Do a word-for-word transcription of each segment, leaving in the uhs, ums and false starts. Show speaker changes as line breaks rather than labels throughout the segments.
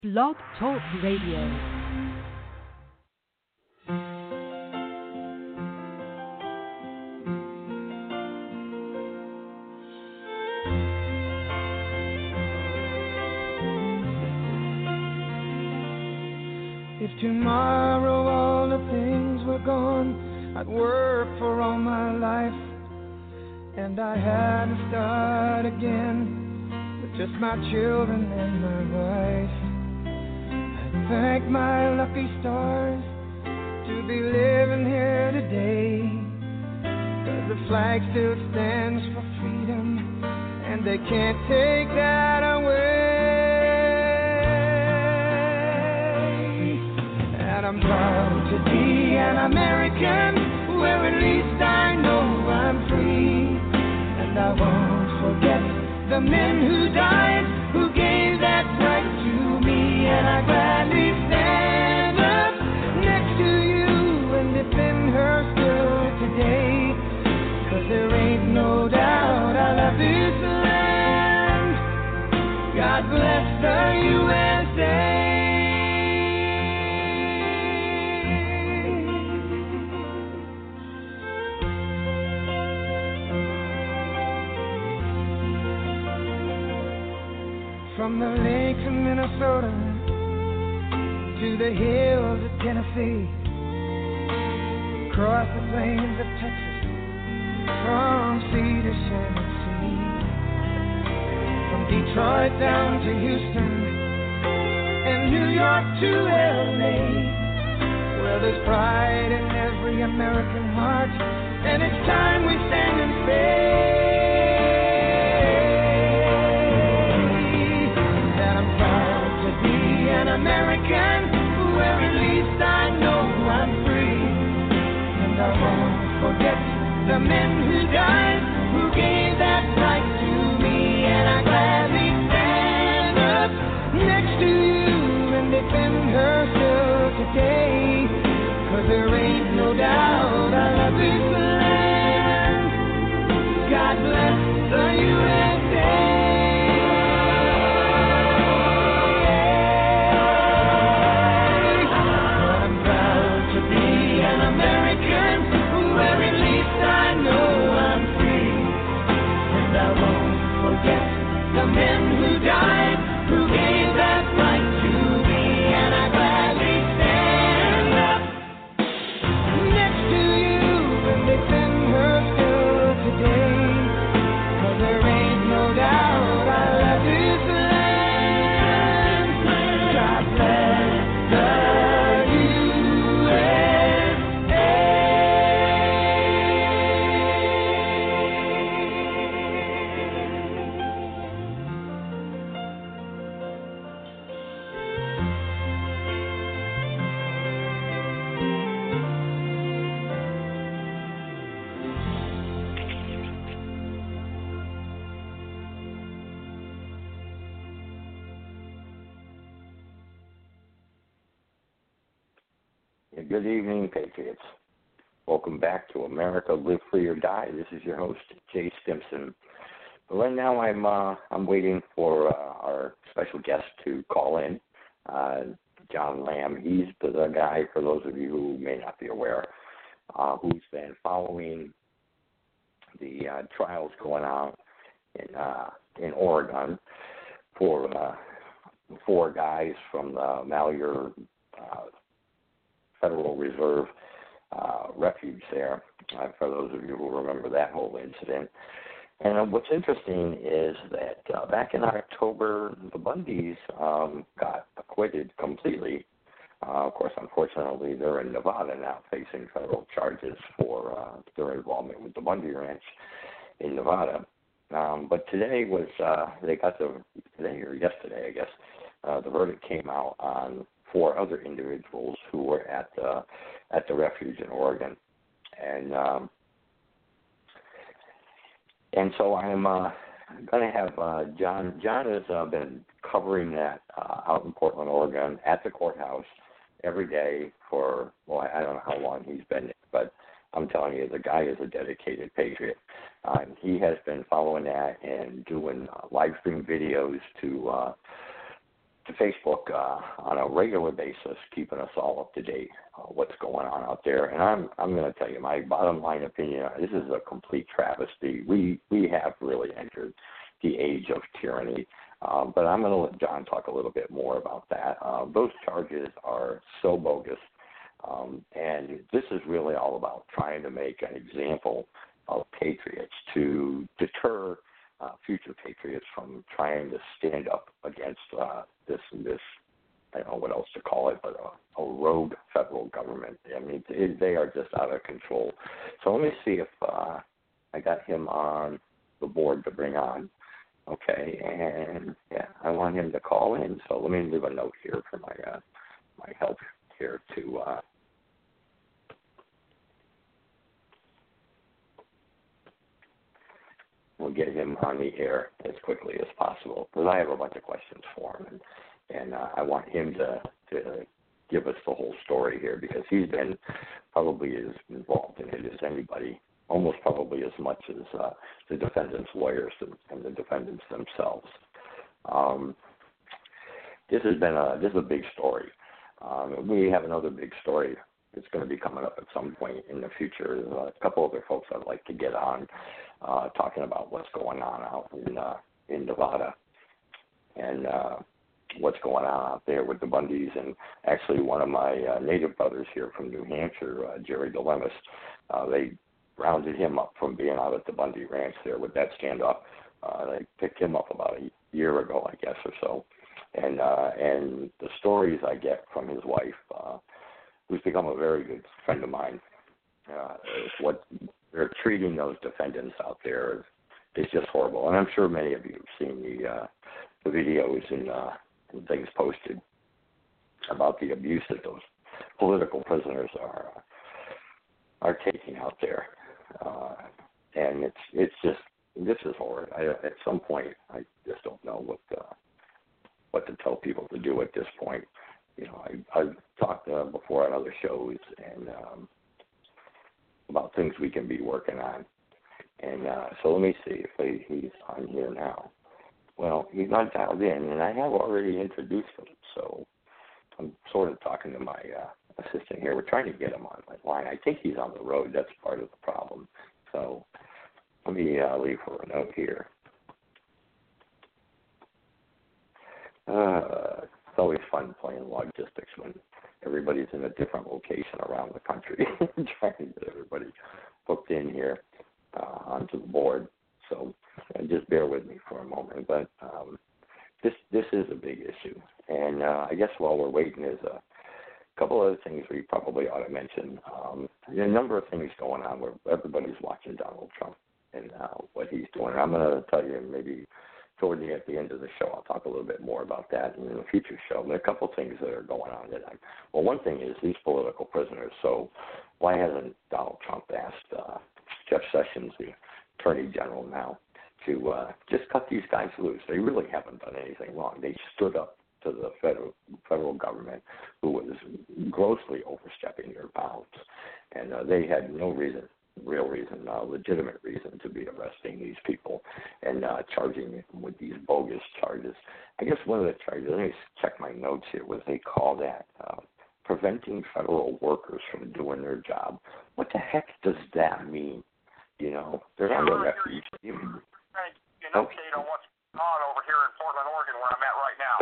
Blog Talk Radio.
If tomorrow all the things were gone, I'd work for all my life, and I had to start again with just my children and my wife. I thank my lucky stars to be living here today, 'cause the flag still stands for freedom, and they can't take that away. And I'm proud to be an American, where at least I know I'm free. And I won't forget the men who died, who gave that right to me. And I gladly stand up next to you and defend her still today. 'Cause there ain't no doubt I love this land. God bless the U S A. From the lakes of Minnesota to the hills of Tennessee, across the plains of Texas, from sea to shining sea, from Detroit down to Houston and New York to L A, well, there's pride in every American heart, and it's time we stand and say American, where at least I know I'm free. And I won't forget the men who died, who gave that right to me. And I gladly stand up next to you and defend her still today. 'Cause there ain't no doubt I love this land. God bless the U S A. The men who died, who gave that right to me, and I gladly stand up next to you and defend her still today. 'Cause there ain't no doubt I love this land. God bless the U S A.
Good evening, Patriots. Welcome back to America Live Free or Die. This is your host, Jay Stimson. But right now, I'm uh, I'm waiting for uh, our special guest to call in, uh, John Lamb. He's the, the guy, for those of you who may not be aware, uh, who's been following the uh, trials going on in uh, in Oregon for uh, four guys from the Malheur uh, Federal Reserve uh, refuge there, uh, for those of you who remember that whole incident. And uh, what's interesting is that uh, back in October, the Bundys um, got acquitted completely. Uh, of course, unfortunately, they're in Nevada now facing federal charges for uh, their involvement with the Bundy Ranch in Nevada. Um, but today was, uh, they got the, today or yesterday, I guess, uh, the verdict came out on four other individuals who were at the at the refuge in Oregon, and um, and so I'm uh, going to have uh, John. John has uh, been covering that uh, out in Portland, Oregon, at the courthouse every day for, well, I don't know how long he's been there, but I'm telling you, the guy is a dedicated patriot. Uh, he has been following that and doing uh, live stream videos to uh, to Facebook uh, on a regular basis, keeping us all up to date uh, what's going on out there. And I'm I'm going to tell you my bottom line opinion. This is a complete travesty. We we have really entered the age of tyranny. Uh, but I'm going to let John talk a little bit more about that. Uh, those charges are so bogus, um, and this is really all about trying to make an example of patriots to deter uh, future patriots from trying to stand up against uh, this this. I don't know what else to call it, but a, a rogue federal government. I mean, it, they are just out of control. So let me see if uh, I got him on the board to bring on. Okay, and yeah, I want him to call in. So let me leave a note here for my uh, my help here to. Uh, we'll get him on the air as quickly as possible because I have a bunch of questions for him, and and uh, I want him to to give us the whole story here because he's been probably as involved in it as anybody. Almost probably as much as uh, the defendants' lawyers and, and the defendants themselves. Um, this has been a this is a big story. Um, we have another big story that's going to be coming up at some point in the future. There's a couple other folks I'd like to get on uh, talking about what's going on out in uh, in Nevada and uh, what's going on out there with the Bundys. And actually, one of my uh, native brothers here from New Hampshire, uh, Jerry DeLemus, uh, they rounded him up from being out at the Bundy Ranch there with that standoff. Uh, they picked him up about a year ago, I guess, or so. And uh, and the stories I get from his wife, uh, who's become a very good friend of mine, uh, is what they're treating those defendants out there is, is just horrible. And I'm sure many of you have seen the uh, the videos and, uh, and things posted about the abuse that those political prisoners are uh, are taking out there. Uh, and it's it's just this is horrid. I, at some point, I just don't know what uh, what to tell people to do at this point. You know, I, I've talked uh, before on other shows and um, about things we can be working on. And uh, so let me see if he, he's on here now. Well, he's not dialed in, and I have already introduced him. So I'm sort of talking to my uh, assistant here. We're trying to get him on my line. I think he's on the road. That's part of the problem. So let me uh, leave her a note here. Uh, it's always fun playing logistics when everybody's in a different location around the country, trying to get everybody hooked in here uh, onto the board. So uh, just bear with me for a moment. But um, this this is a big issue. And uh, I guess while we're waiting, there's a couple other things we probably ought to mention. Um, there are a number of things going on where everybody's watching Donald Trump and uh, what he's doing. I'm going to tell you maybe toward the at the end of the show, I'll talk a little bit more about that in a future show. There are a couple of things that are going on that I'm, well, one thing is these political prisoners. So why hasn't Donald Trump asked uh, Jeff Sessions, the Attorney General now, to uh, just cut these guys loose? They really haven't done anything wrong. They stood up to the federal federal government, who was grossly overstepping their bounds, and uh, they had no reason, real reason, uh, legitimate reason to be arresting these people and uh, charging them with these bogus charges. I guess one of the charges, let me check my notes here, was they call that uh, preventing federal workers from doing their job. What the heck does that mean? You know, they're on the refuge.
You an update on what's going on over here in Portland, Oregon, where I'm at right now.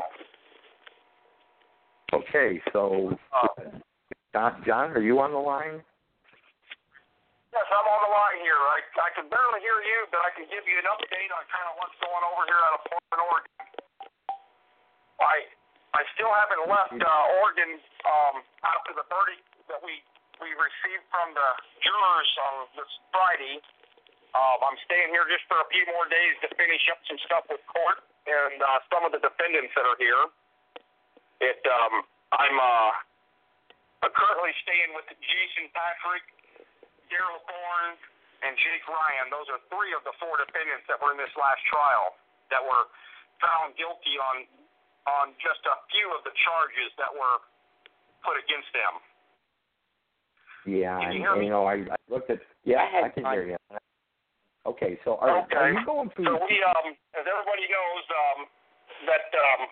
Okay, so uh, John, John, are you on the line?
Yes, I'm on the line here. I, I can barely hear you, but I can give you an update on kind of what's going over here out of Portland, Oregon. I I still haven't left uh, Oregon um, after the verdict that we, we received from the jurors on this Friday. Um, I'm staying here just for a few more days to finish up some stuff with court and uh, some of the defendants that are here. It um, I'm uh, I'm currently staying with Jason Patrick, Daryl Thorne, and Jake Ryan. Those are three of the four defendants that were in this last trial that were found guilty on on just a few of the charges that were put against them.
Yeah,
can you,
and,
hear
and,
me?
you know, I, I looked at. Yeah, I, I can hear you. Okay, so are,
okay.
are you going through?
So we, um, as everybody knows, um, that um,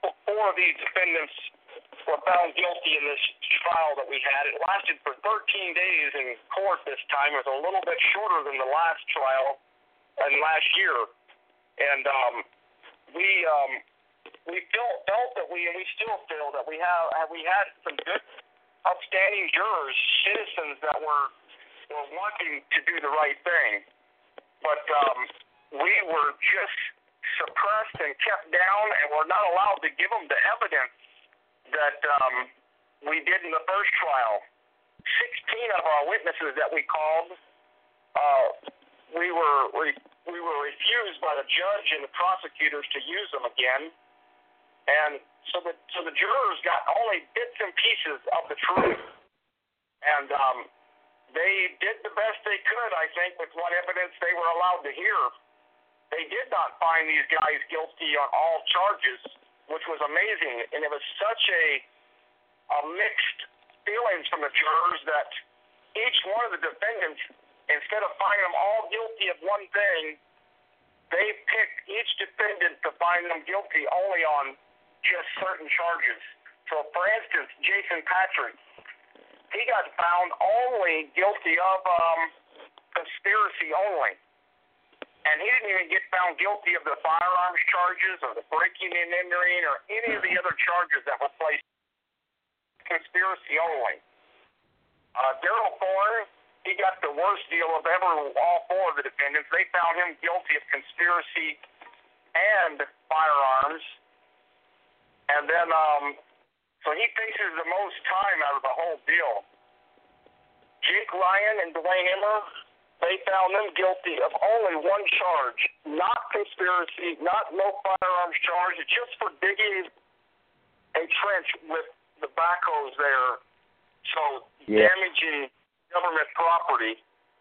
four of these defendants were found guilty in this trial that we had. It lasted for thirteen days in court this time. It was a little bit shorter than the last trial and last year. And um, we um, we felt, felt that we, and we still feel that we have we had some good, upstanding jurors, citizens that were were wanting to do the right thing. But um, we were just suppressed and kept down, and we're not allowed to give them the evidence that um, we did in the first trial. Sixteen of our witnesses that we called, uh, we were we, we were refused by the judge and the prosecutors to use them again, and so the so the jurors got only bits and pieces of the truth, and um, they did the best they could, I think, with what evidence they were allowed to hear. They did not find these guys guilty on all charges, which was amazing, and it was such a, a mixed feelings from the jurors that each one of the defendants, instead of finding them all guilty of one thing, they picked each defendant to find them guilty only on just certain charges. So, for instance, Jason Patrick, he got found only guilty of um, conspiracy only. And he didn't even get found guilty of the firearms charges or the breaking and entering or any of the other charges that were placed. Conspiracy only. Uh, Daryl Thorne, he got the worst deal of ever, all four of the defendants. They found him guilty of conspiracy and firearms. And then, um, so he faces the most time out of the whole deal. Jake Ryan and Dwayne Emmer, they found them guilty of only one charge, not conspiracy, not no firearms charge, it's just for digging a trench with the backhoes there, so yeah. damaging government property.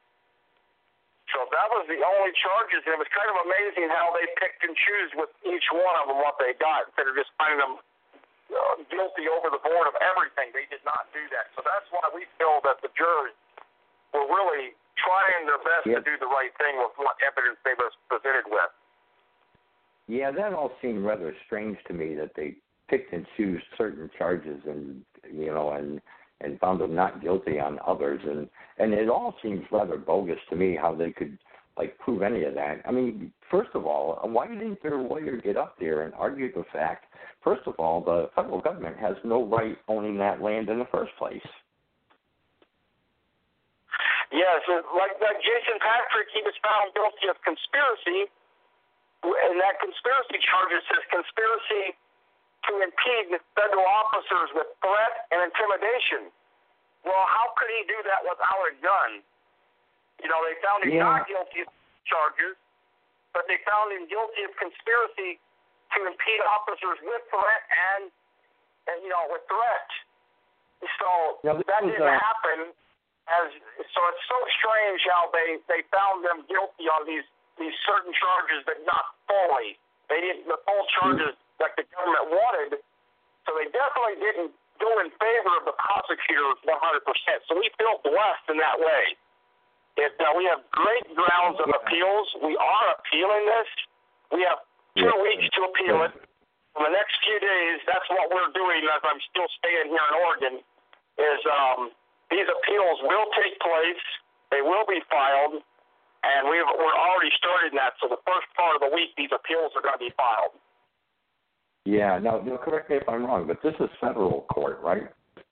So that was the only charges, and it was kind of amazing how they picked and choose with each one of them what they got, instead of just finding them uh, guilty over the board of everything. They did not do that. So that's why we feel that the jury were really trying their best yep. to do the right thing with what evidence they were presented with.
Yeah, that all seemed rather strange to me, that they picked and chose certain charges and, you know, and and found them not guilty on others. And, and it all seems rather bogus to me how they could, like, prove any of that. I mean, first of all, why didn't their lawyer get up there and argue the fact, first of all, the federal government has no right owning that land in the first place?
Yes, like, like Jason Patrick, he was found guilty of conspiracy, and that conspiracy charges says conspiracy to impede federal officers with threat and intimidation. Well, how could he do that without a gun? You know, they found him yeah. not guilty of charges, but they found him guilty of conspiracy to impede officers with threat and, and you know, with threat. So yeah, that didn't uh... happen. As so, it's so strange how they, they found them guilty on these, these certain charges, but not fully. They didn't the full charges like the government wanted. So they definitely didn't go in favor of the prosecutors one hundred percent. So we feel blessed in that way. It, uh, we have great grounds of appeals. We are appealing this. We have two yeah. weeks to appeal it. In the next few days, that's what we're doing. As I'm still staying here in Oregon, is um. These appeals will take place. They will be filed, and we've, we're already starting that. So the first part of the week, these appeals are going to be filed.
Yeah. Now, now, correct me if I'm wrong, but this is federal court, right?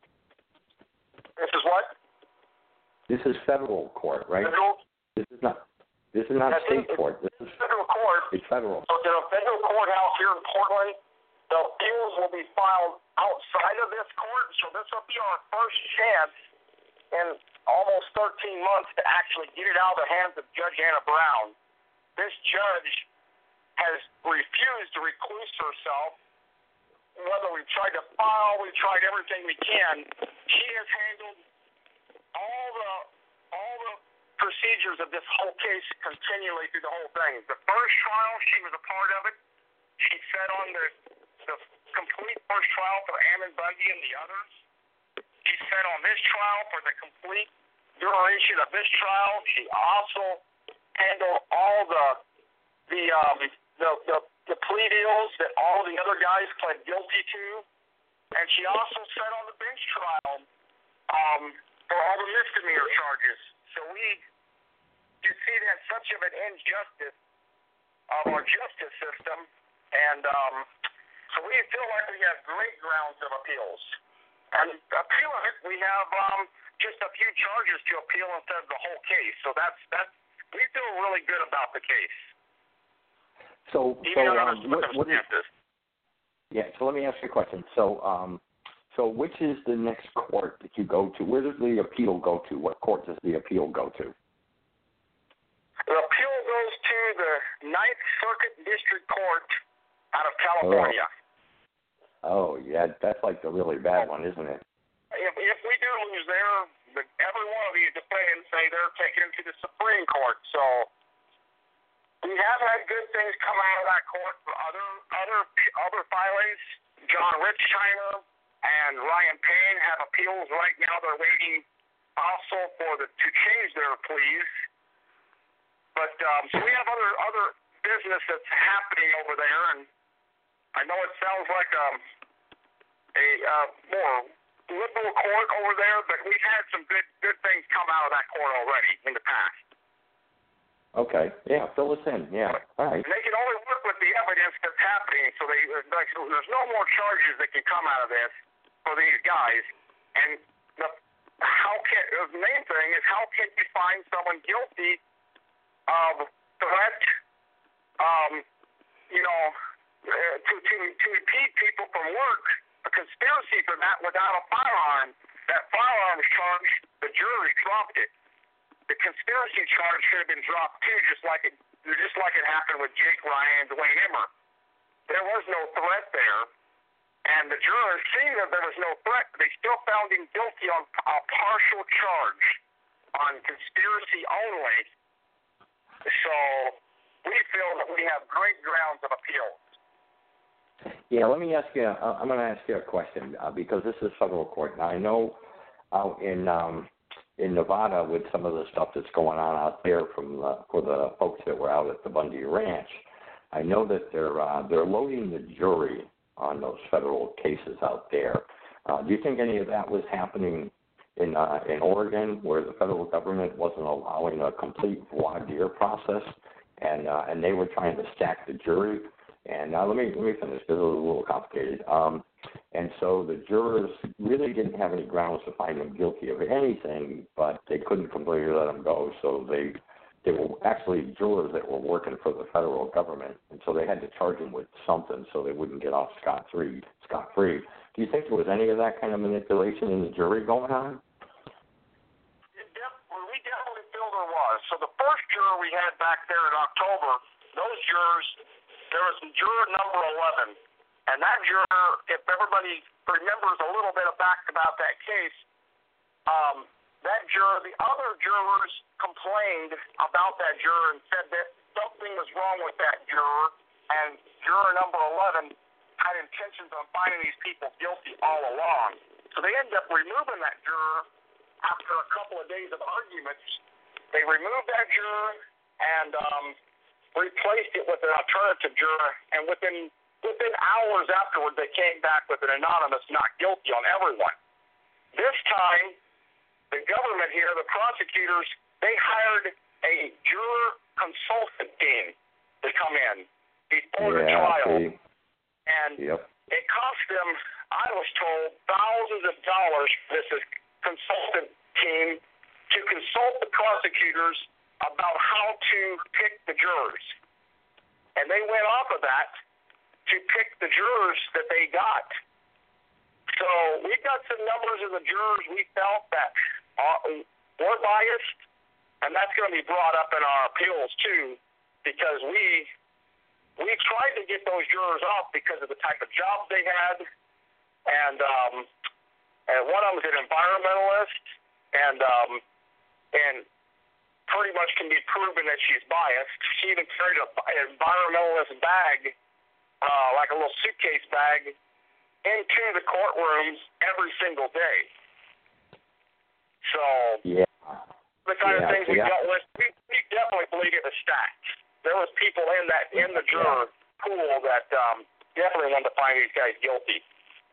This is what?
This is federal court, right?
Federal?
This is not. This is not state
it,
court. This is
federal court.
It's federal.
So there's a federal courthouse here in Portland. The appeals will be filed outside of this court. So this will be our first chance in almost thirteen months to actually get it out of the hands of Judge Anna Brown. This judge has refused to recluse herself. Whether we've tried to file, we've tried everything we can. She has handled all the all the procedures of this whole case continually through the whole thing. The first trial, she was a part of it. She sat on the, the complete first trial for Ammon Bundy and the others. She sat on this trial for the complete duration of this trial. She also handled all the the um, the, the the plea deals that all the other guys pled guilty to, and she also sat on the bench trial um, for all the misdemeanor charges. So we just see that such of an injustice of our justice system, and um, so we feel like we have great grounds of appeals. And appealing it, we have um, just a few charges to appeal instead of the whole case. So that's that's we feel really good about the case.
So,
Even
so
under
um, what, what is,
circumstances.
yeah. So let me ask you a question. So, um, so which is the next court that you go to? Where does the appeal go to? What court does the appeal go to?
The appeal goes to the Ninth Circuit District Court out of California.
Oh, oh yeah, that's like the really bad one, isn't it?
If, if we do lose there, the, every one of these defendants say they're taken to the Supreme Court. So we have had good things come out of that court for other other other filings. John Rich China and Ryan Payne have appeals right now. They're waiting also for the to change their pleas. But um, so we have other other business that's happening over there, and I know it sounds like um, a uh, more liberal court over there, but we've had some good good things come out of that court already in the past.
Okay, yeah, fill us in, yeah, all right.
And they can only work with the evidence that's happening, so they like, so there's no more charges that can come out of this for these guys. And the how can the main thing is how can you find someone guilty of threat, um, you know, uh, to to to impede people from work, a conspiracy for that without a firearm. That firearms charge, the jury dropped it. The conspiracy charge should have been dropped too, just like it just like it happened with Jake Ryan and Dwayne Emmer. There was no threat there, and the jurors, seeing that there was no threat, they still found him guilty on a partial charge on conspiracy only. So we feel that we have great grounds of appeal.
Yeah, let me ask you. Uh, I'm going to ask you a question uh, because this is federal court. Now I know out in um, in Nevada with some of the stuff that's going on out there from the, for the folks that were out at the Bundy Ranch. I know that they're uh, they're loading the jury on those federal cases out there. Uh, do you think any of that was happening in uh, in Oregon, where the federal government wasn't allowing a complete voir dire process, and uh, and they were trying to stack the jury? And now let me let me finish. This is a little complicated. Um, and so the jurors really didn't have any grounds to find them guilty of anything, but they couldn't completely let them go. So they they were actually jurors that were working for the federal government, and so they had to charge them with something so they wouldn't get off scot free. Scot free. Do you think there was any of that kind of manipulation in the jury going on?
It def- we definitely feel there was. So the first juror we had back there in October, those jurors. There was juror number eleven, and that juror, if everybody remembers a little bit back about that case, um, that juror, the other jurors complained about that juror and said that something was wrong with that juror, and juror number eleven had intentions on finding these people guilty all along. So they ended up removing that juror after a couple of days of arguments. They removed that juror and um, replaced it with an alternative juror, and within within hours afterward, they came back with an anonymous not guilty on everyone. This time, the government here, the prosecutors, they hired a juror consultant team to come in before
yeah,
the trial.
See.
And
yep.
it cost them, I was told, thousands of dollars for this consultant team to consult the prosecutors about how to pick the jurors. And they went off of that to pick the jurors that they got. So we've got some numbers of the jurors we felt that are, were biased, and that's going to be brought up in our appeals too, because we we tried to get those jurors off because of the type of jobs they had, and um, and one of them is an environmentalist, and um, and pretty much can be proven that she's biased. She even carried a, an environmentalist bag, uh, like a little suitcase bag, into the courtrooms every single day. So,
yeah.
the kind
yeah,
of things we
yeah.
dealt with, we, we definitely believe it was stacked. There was people in that in the juror pool that um, definitely wanted to find these guys guilty.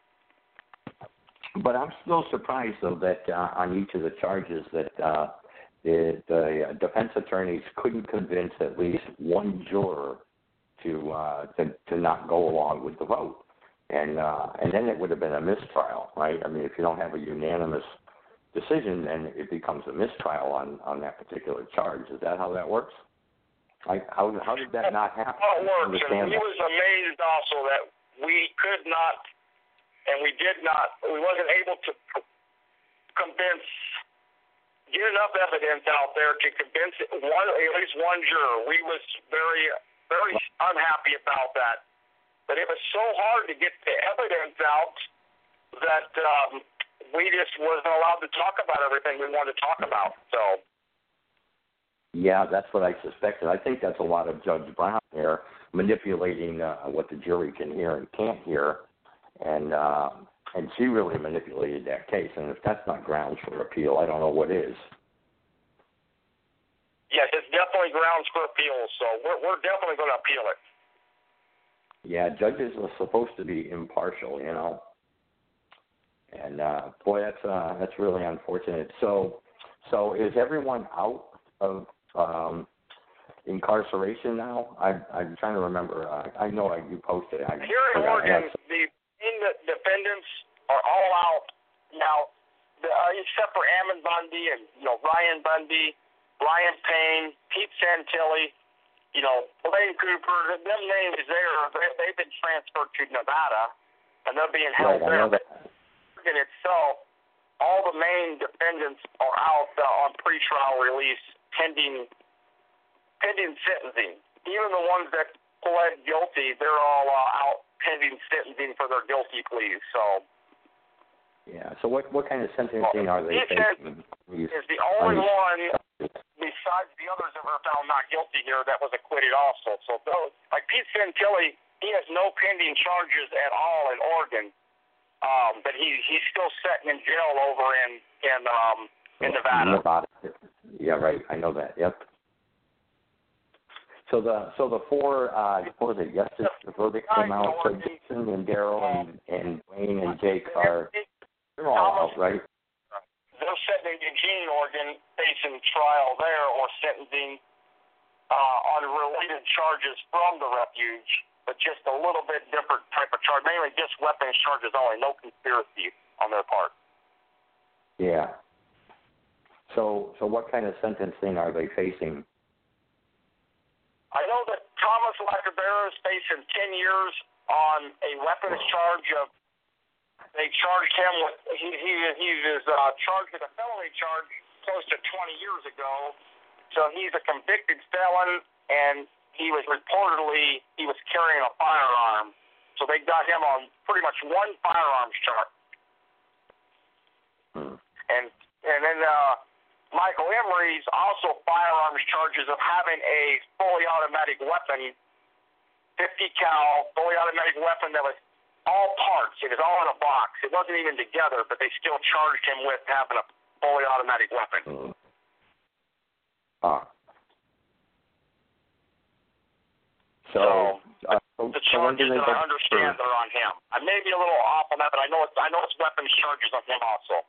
But I'm still surprised, though, that uh, on each of the charges that uh, the, the defense attorneys couldn't convince at least one juror to uh, to, to not go along with the vote, and uh, and then it would have been a mistrial, right? I mean, if you don't have a unanimous decision, then it becomes a mistrial on, on that particular charge. Is that how that works? Like, how how did that not happen?
How it works, and he was amazed also that we could not. And we did not, we wasn't able to convince, get enough evidence out there to convince one, at least one juror. We was very, very unhappy about that. But it was so hard to get the evidence out that um, we just wasn't allowed to talk about everything we wanted to talk about. So.
Yeah, that's what I suspected. I think that's a lot of Judge Brown there manipulating uh, what the jury can hear and can't hear. And uh, and she really manipulated that case. And if that's not grounds for appeal, I don't know what is.
Yes, it's definitely grounds for appeal. So we're we're definitely going to appeal it.
Yeah, judges are supposed to be impartial, you know. And uh, boy, that's uh, that's really unfortunate. So so is everyone out of um, incarceration now? I'm I'm trying to remember. Uh, I know I, you posted. I
Here in Oregon, the the defendants are all out now, the, uh, except for Ammon Bundy and you know Ryan Bundy, Ryan Payne, Pete Santilli, you know Blaine Cooper. Them names there, they, they've been transferred to Nevada, and they're being held
right,
there.
But
Oregon itself, all the main defendants are out uh, on pretrial release, pending pending sentencing. Even the ones that pled guilty, they're all uh, out pending sentencing for their guilty pleas. So,
yeah. So what what kind of sentencing
well,
are they facing?
Is the only one besides the others that were found not guilty here that was acquitted also. So those, like Pete Santilli, he has no pending charges at all in Oregon, um, but he he's still sitting in jail over in in um in Nevada.
Nevada. Yeah, right. I know that. Yep. So the so the four uh what was it yesterday the verdict came out, so Jason and Daryl and, and Wayne and Jake are they're all out, right?
They're sitting in Eugene, Oregon, facing trial there or sentencing uh, on related charges from the refuge, but just a little bit different type of charge, mainly just weapons charges only, no conspiracy on their part.
Yeah. So so what kind of sentencing are they facing?
I know that Thomas Lacabera is facing ten years on a weapons charge of, they charged him with, he he, he was uh, charged with a felony charge close to twenty years ago. So he's a convicted felon, and he was reportedly, he was carrying a firearm. So they got him on pretty much one firearms charge.
Hmm.
And, and then, uh, Michael Emery's also firearms charges of having a fully automatic weapon, fifty cal fully automatic weapon that was all parts. It was all in a box. It wasn't even together, but they still charged him with having a fully automatic weapon.
Hmm. Ah. So,
so
uh, so
the
so when do
charges
they
that
go
I understand
for,
are on him. I may be a little off on that, but I know it's I know it's weapons charges on him also.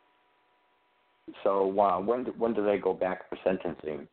So uh, when do, when do they go back for sentencing?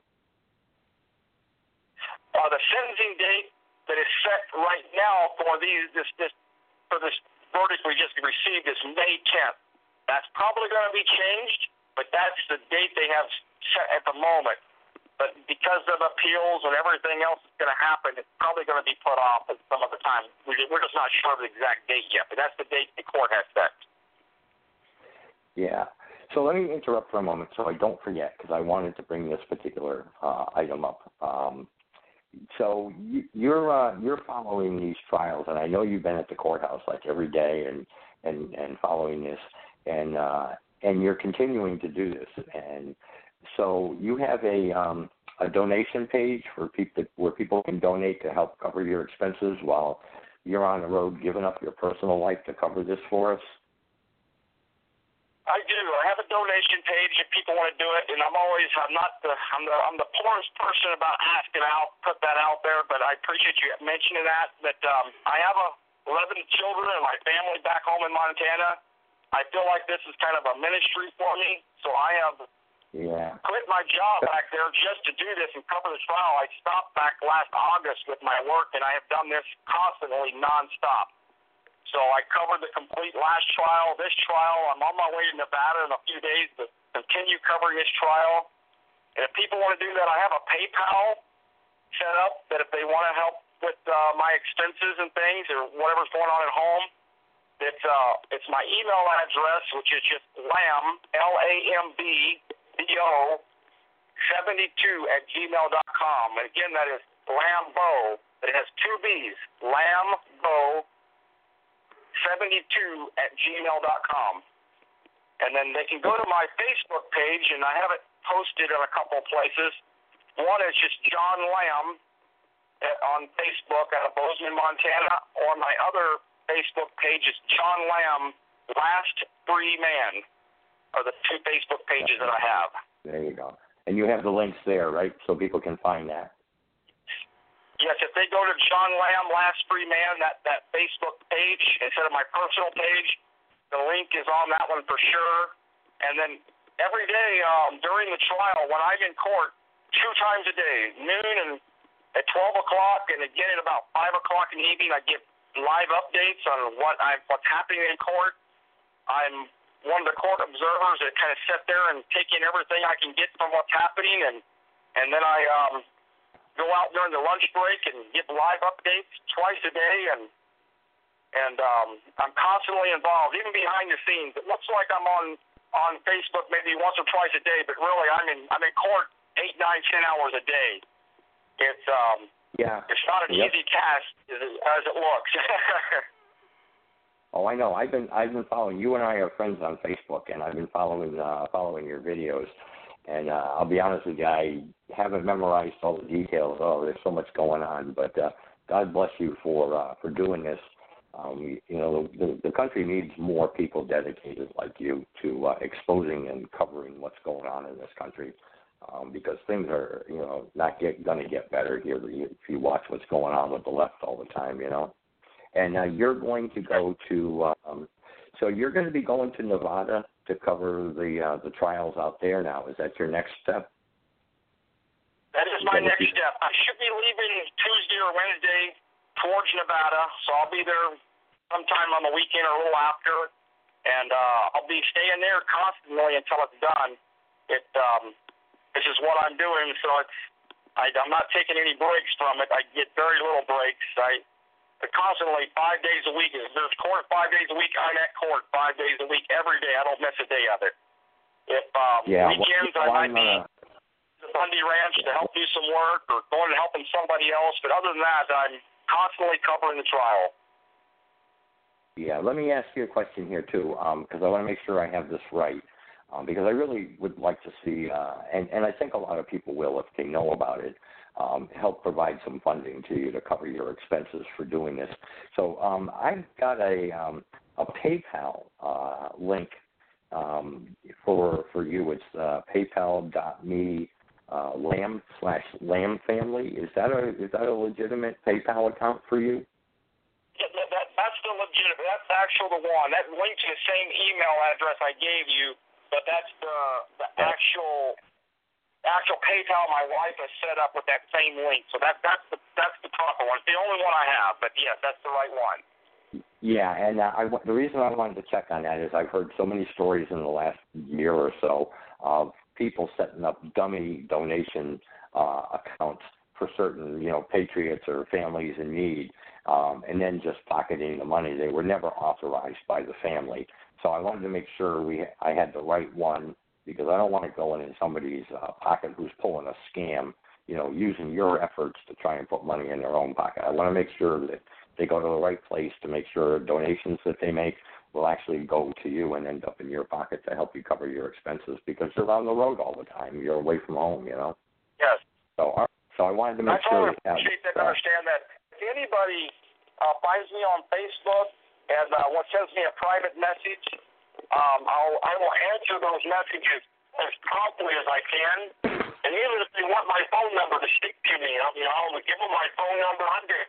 Uh, the sentencing date that is set right now for these this this for this verdict we just received is May tenth. That's probably going to be changed, but that's the date they have set at the moment. But because of appeals and everything else that's going to happen, it's probably going to be put off at some other time. We're just not sure of the exact date yet, but that's the date the court has set.
Yeah. So let me interrupt for a moment so I don't forget, because I wanted to bring this particular uh, item up. Um, so you, you're uh, you're following these trials, and I know you've been at the courthouse like every day and and, and following this, and uh, and you're continuing to do this. And so you have a um, a donation page for people where people can donate to help cover your expenses while you're on the road giving up your personal life to cover this for us.
I do. I have a donation page if people want to do it, and I'm always I'm not the I'm the I'm the poorest person about asking out put that out there, but I appreciate you mentioning that. That um, I have a eleven children and my family back home in Montana. I feel like this is kind of a ministry for me, so I have
yeah.
quit my job back there just to do this and cover the trial. I stopped back last August with my work, and I have done this constantly nonstop. So I covered the complete last trial, this trial. I'm on my way to Nevada in a few days to continue covering this trial. And if people want to do that, I have a PayPal set up that if they want to help with uh, my expenses and things or whatever's going on at home, it's uh, it's my email address, which is just lamb, L A M B B O, seventy-two at gmail dot com. And again, that is Lambo. It has two B's, Lambo. seventy-two at gmail dot com. And then they can go to my Facebook page, and I have it posted in a couple places. One is just John Lamb on Facebook out of Bozeman, Montana, or my other Facebook page is John Lamb, Last Free Man, are the two Facebook pages that I have.
There you go. And you have the links there, right, so people can find that?
Yes, if they go to John Lamb, Last Free Man, that, that Facebook page, instead of my personal page, the link is on that one for sure. And then every day um, during the trial, when I'm in court, two times a day, noon and at twelve o'clock, and again at about five o'clock in the evening, I give live updates on what I, what's happening in court. I'm one of the court observers that kind of sit there and take in everything I can get from what's happening, and, and then I... Um, go out during the lunch break and give live updates twice a day, and and um, I'm constantly involved, even behind the scenes. It looks like I'm on on Facebook maybe once or twice a day, but really I'm in I'm in court eight, nine, ten hours a day. It's um
yeah,
it's not an
yep.
easy task as it, as it looks.
Oh, I know. I've been I've been following you, and I are friends on Facebook, and I've been following uh, following your videos. And uh, I'll be honest with you, I haven't memorized all the details. Oh, there's so much going on. But uh, God bless you for uh, for doing this. Um, you know, the, the country needs more people dedicated like you to uh, exposing and covering what's going on in this country, um, because things are, you know, not get going to get better here if you watch what's going on with the left all the time, you know. And uh, you're going to go to, um, so you're going to be going to Nevada to cover the uh, the trials out there now. Is that your next step?
That is my next step. I should be leaving Tuesday or Wednesday towards Nevada, so I'll be there sometime on the weekend or a little after, and uh, I'll be staying there constantly until it's done. It um, this is what I'm doing, so it's I, I'm not taking any breaks from it. I get very little breaks. I constantly five days a week. There's court five days a week. I'm at court five days a week every day. I don't miss a day of it. If um,
yeah,
weekends
well,
I might be
uh,
at the Bundy Ranch to help do some work or going and helping somebody else, but other than that, I'm constantly covering the trial.
Yeah, let me ask you a question here too, because um, I want to make sure I have this right. Um, because I really would like to see, uh, and, and I think a lot of people will if they know about it, um, help provide some funding to you to cover your expenses for doing this. So um, I've got a um, a PayPal uh, link um, for for you. It's uh, paypal.me uh, lamb slash lamb family. Is that a is that a legitimate PayPal account for you?
Yeah, that, that, that's the legitimate. That's actually the one. That link to the same email address I gave you. But that's the the actual actual PayPal my wife has set up with that same link. So that that's the that's the proper one. It's the only one I have. But yes, that's the right one.
Yeah, and uh, I, the reason I wanted to check on that is I've heard so many stories in the last year or so of people setting up dummy donation uh, accounts for certain, you know, patriots or families in need, um, and then just pocketing the money. They were never authorized by the family. So I wanted to make sure we I had the right one, because I don't want to go in somebody's uh, pocket who's pulling a scam, you know, using your efforts to try and put money in their own pocket. I want to make sure that they go to the right place to make sure donations that they make will actually go to you and end up in your pocket to help you cover your expenses, because you're on the road all the time. You're away from home, you know.
Yes.
So, uh, so I wanted to make
I
sure.
I totally appreciate that and understand that. If anybody uh, finds me on Facebook and uh, what sends me a private message, Um, I'll, I will answer those messages as promptly as I can. And even if they want my phone number to speak to me, I'll, you know, I'll give them my phone number. I'm good.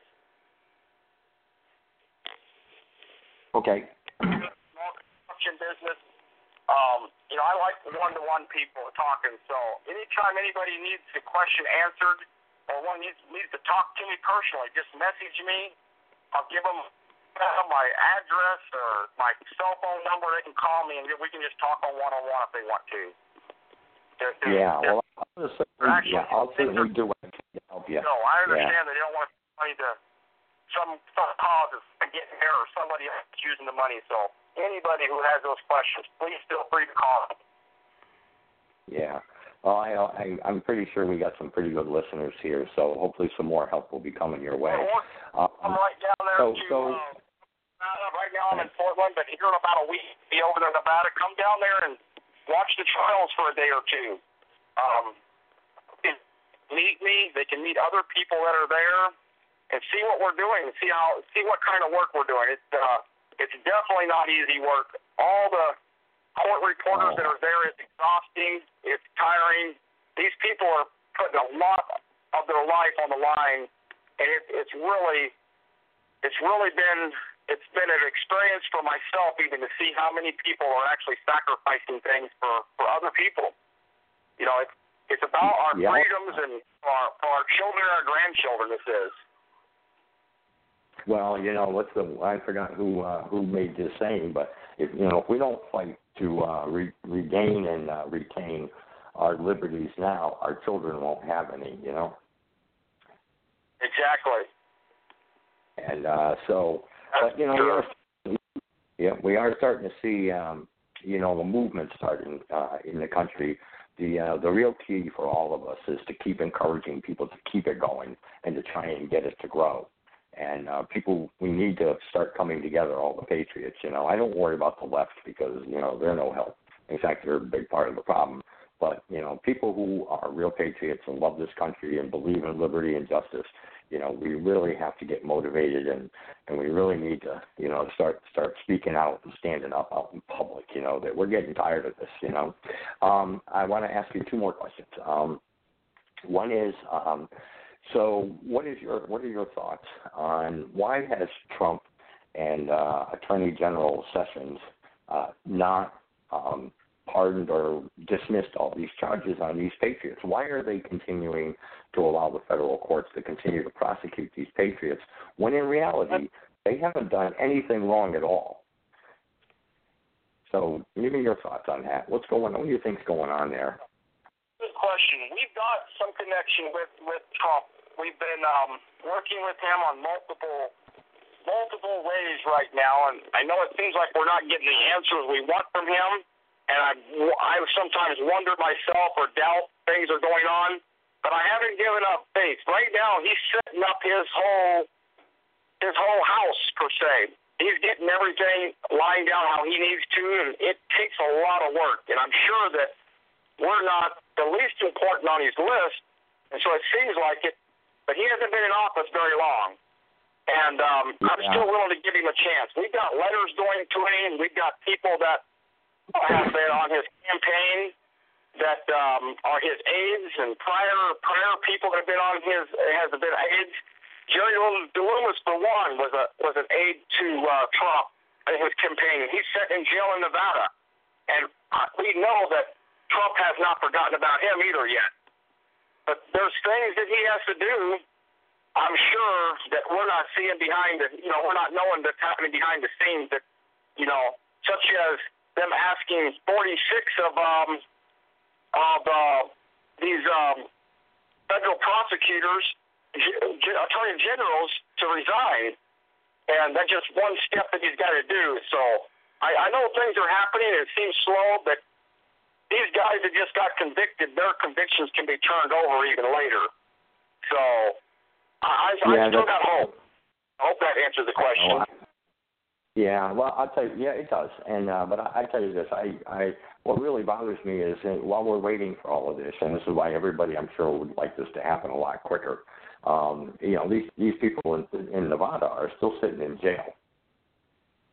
Okay.
Small construction business. Um, you know, I like one-to-one people talking. So anytime anybody needs a question answered or one needs, needs to talk to me personally, just message me. I'll give them my address or my cell phone number. They can call me, and we can just talk on one-on-one if they want to. They're, they're,
yeah,
they're,
well, I'll certainly,
actually,
yeah, I'll certainly do what I can to help you.
No, I understand
yeah.
that they don't want money to some some cause is getting there or somebody else is using the money. So anybody who has those questions, please feel free to call them.
Yeah. Well, I, I, I'm pretty sure we got some pretty good listeners here, so hopefully some more help will be coming your way.
Um, I'm right down there
so,
to,
so,
uh, right now I'm in Portland, but here in about a week, be over there in Nevada. Come down there and watch the trials for a day or two. Um, meet me. They can meet other people that are there and see what we're doing, see how, see what kind of work we're doing. It's, uh, it's definitely not easy work. All the court reporters that are there is exhausting. It's tiring. These people are putting a lot of their life on the line, and it, it's really, it's really been, it's been an experience for myself even to see how many people are actually sacrificing things for, for other people. You know, it's, it's about our
yeah.
freedoms and for our, for our children and our grandchildren. This is.
Well, you know, what's the? I forgot who uh, who made this saying, but if you know, if we don't fight to uh, re- regain and uh, retain our liberties now, our children won't have any. You know.
Exactly.
And uh, so,
That's
but you know,
true.
we are, yeah, we are starting to see, um, you know, a movement starting uh, in the country. The uh, the real key for all of us is to keep encouraging people to keep it going and to try and get it to grow. And uh, people, we need to start coming together, all the patriots. You know, I don't worry about the left because, you know, they're no help. In fact, they're a big part of the problem. But, you know, people who are real patriots and love this country and believe in liberty and justice, you know, we really have to get motivated and, and we really need to, you know, start start speaking out and standing up out in public, you know, that we're getting tired of this, you know. Um, I want to ask you two more questions. Um, one is, um, so what is your what are your thoughts on why has Trump and uh, Attorney General Sessions uh, not um, pardoned or dismissed all these charges on these patriots? Why are they continuing to allow the federal courts to continue to prosecute these patriots when in reality they haven't done anything wrong at all? So give me your thoughts on that. What's going on? What do you think's going on there?
Good question. We've got some connection with, with Trump. We've been um, working with him on multiple multiple ways right now, and I know it seems like we're not getting the answers we want from him, and I, I sometimes wonder myself or doubt things are going on, but I haven't given up faith. Right now, he's setting up his whole his whole house, per se. He's getting everything lying down how he needs to, and it takes a lot of work, and I'm sure that we're not the least important on his list, and so it seems like it, but he hasn't been in office very long, and um, yeah. I'm still willing to give him a chance. We've got letters going to him. We've got people that have been on his campaign that um, are his aides, and prior prior people that have been on his has been aides. Jerry DeLoomis, for one, was a was an aide to uh, Trump in his campaign. He's sitting in jail in Nevada, and we know that Trump has not forgotten about him either yet. But there's things that he has to do, I'm sure, that we're not seeing behind the, you know, we're not knowing that's happening behind the scenes that, you know, such as them asking forty-six of, um, of uh, these um, federal prosecutors, attorney generals, to resign. And that's just one step that he's got to do. So I, I know things are happening. It seems slow, but these guys that just got convicted, their convictions can be turned over even later. So I, I
yeah,
still got hope. I hope that answers the question.
Oh, I, yeah, well, I'll tell you, yeah, it does. And uh, but I, I tell you this, I, I what really bothers me is that while we're waiting for all of this, and this is why everybody, I'm sure, would like this to happen a lot quicker. Um, you know, these these people in, in Nevada are still sitting in jail.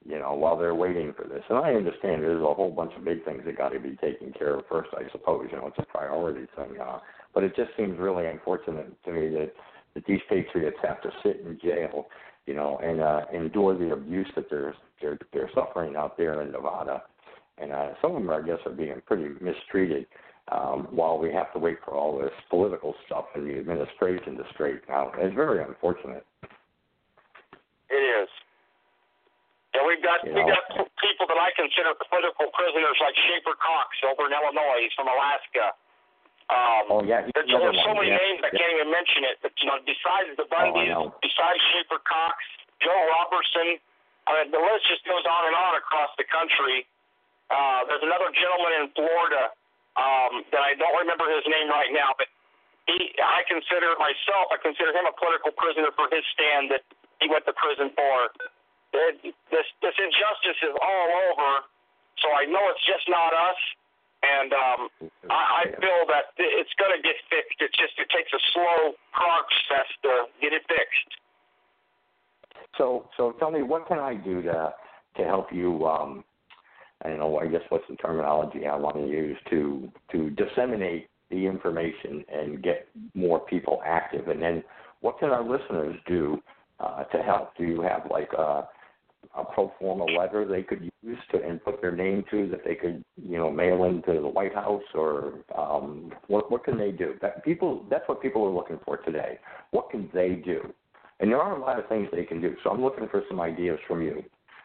you know, while they're waiting for this. And I understand there's a whole bunch of big things that got to be taken care of first, I suppose. You know, it's a priority thing. Uh, but it just seems really unfortunate to me that, that these patriots have to sit in jail, you know, and uh, endure the abuse that they're, they're, they're suffering out there in Nevada. And uh, some of them, I guess, are being pretty mistreated um, while we have to wait for all this political stuff and the administration to straighten out. It's very unfortunate.
It is. And we've got
you
we
know,
got people that I consider political prisoners, like Schaefer Cox over in Illinois. He's from Alaska. Um,
oh yeah,
there's, there's so
one.
many
yeah.
names I
yeah.
can't even mention it. But you know, besides the Bundys,
oh,
besides Schaefer Cox, Joe Robertson, I mean, the list just goes on and on across the country. Uh, there's another gentleman in Florida um, that I don't remember his name right now, but he, I consider myself, I consider him a political prisoner for his stand that he went to prison for. It, this, this injustice is all over, so I know it's just not us, and um, I, I feel that it's going to get fixed. It's just it takes a slow process to get it fixed.
So, so tell me, what can I do to to help you? Um, I don't know. I guess what's the terminology I want to use to to disseminate the information and get more people active? And then, what can our listeners do uh, to help? Do you have like a, a pro forma letter they could use to and put their name to that they could, you know, mail into the White House, or um, what what can they do? That people that's what people are looking for today. What can they do? And there are a lot of things they can do. So I'm looking for some ideas from you.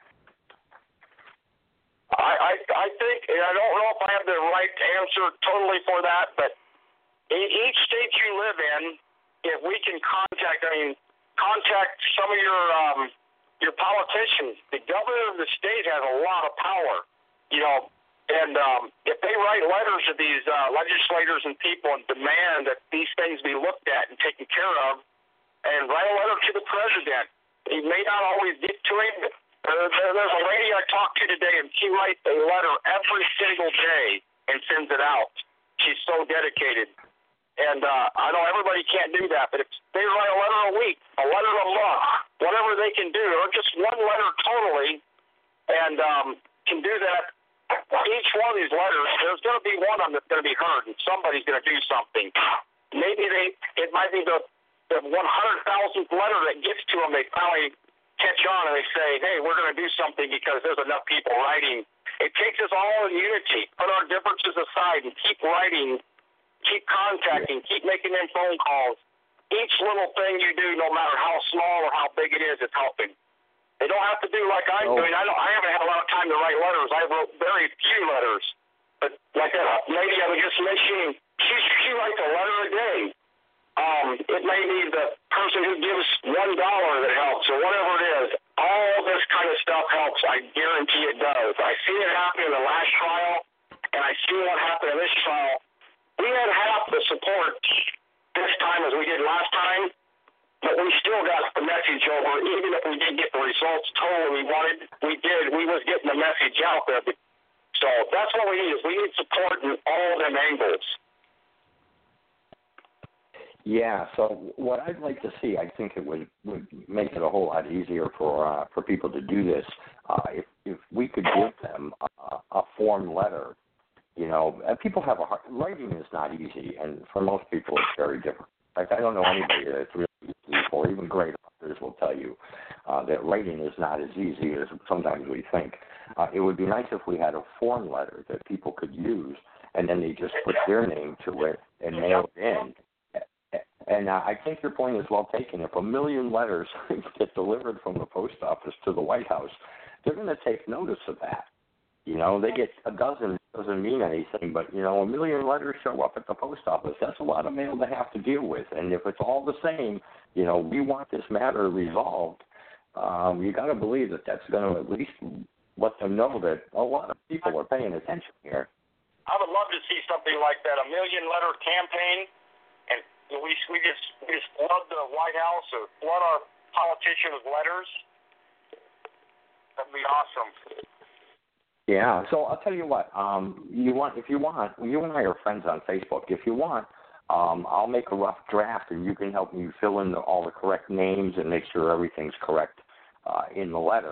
I, I, I think, and I don't know if I have the right answer totally for that, but in each state you live in, if we can contact, I mean, contact some of your um, your politicians. The governor of the state has a lot of power, you know, and um, if they write letters to these uh, legislators and people and demand that these things be looked at and taken care of, and write a letter to the president. He may not always get to him, but uh, there, there's a lady I talked to today, and she writes a letter every single day and sends it out. She's so dedicated. And uh, I know everybody can't do that, but if they write a letter a week, a letter a month, whatever they can do, or just one letter totally, and um, can do that, each one of these letters, there's going to be one of them that's going to be heard, and somebody's going to do something. Maybe they, it might be the the one hundred thousandth letter that gets to them, they finally catch on and they say, hey, we're going to do something because there's enough people writing. It takes us all in unity. Put our differences aside and keep writing, keep contacting, keep making them phone calls. Each little thing you do, no matter how small or how big it is, it's helping. They don't have to do like I'm oh. doing. I, don't, I haven't had a lot of time to write letters. I wrote very few letters. But like that lady I was just mentioning, she, she writes a letter a day. Um, it may be the person who gives one dollar that helps, or whatever it is. All this kind of stuff helps. I guarantee it does. I see it happen in the last trial, and I see what happened in this trial. We had half the support this time as we did last time, but we still got the message over. Even if we didn't get the results totally we wanted, we did. We was getting the message out there. So that's what we need. Is we need support in all them angles.
Yeah, so what I'd like to see, I think it would, would make it a whole lot easier for uh, for people to do this. Uh, if if we could give them a, a form letter, you know, and people have a hard, writing is not easy, and for most people it's very different. Like I don't know anybody that's really easy, or even great authors will tell you uh, that writing is not as easy as sometimes we think. Uh, it would be nice if we had a form letter that people could use, and then they just put their name to it and mail it in. And uh, I think your point is well taken. If a million letters get delivered from the post office to the White House, they're going to take notice of that. You know, they get a dozen, doesn't mean anything, but, you know, a million letters show up at the post office. That's a lot of mail to have to deal with. And if it's all the same, you know, we want this matter resolved, um, you got to believe that that's going to at least let them know that a lot of people are paying attention here.
I would love to see something like that, a million letter campaign. We we just we just flood the White House or flood our politicians with letters. That'd be awesome.
Yeah. So I'll tell you what. Um, you want if you want, you and I are friends on Facebook. If you want, um, I'll make a rough draft, and you can help me fill in the, all the correct names and make sure everything's correct uh, in the letter.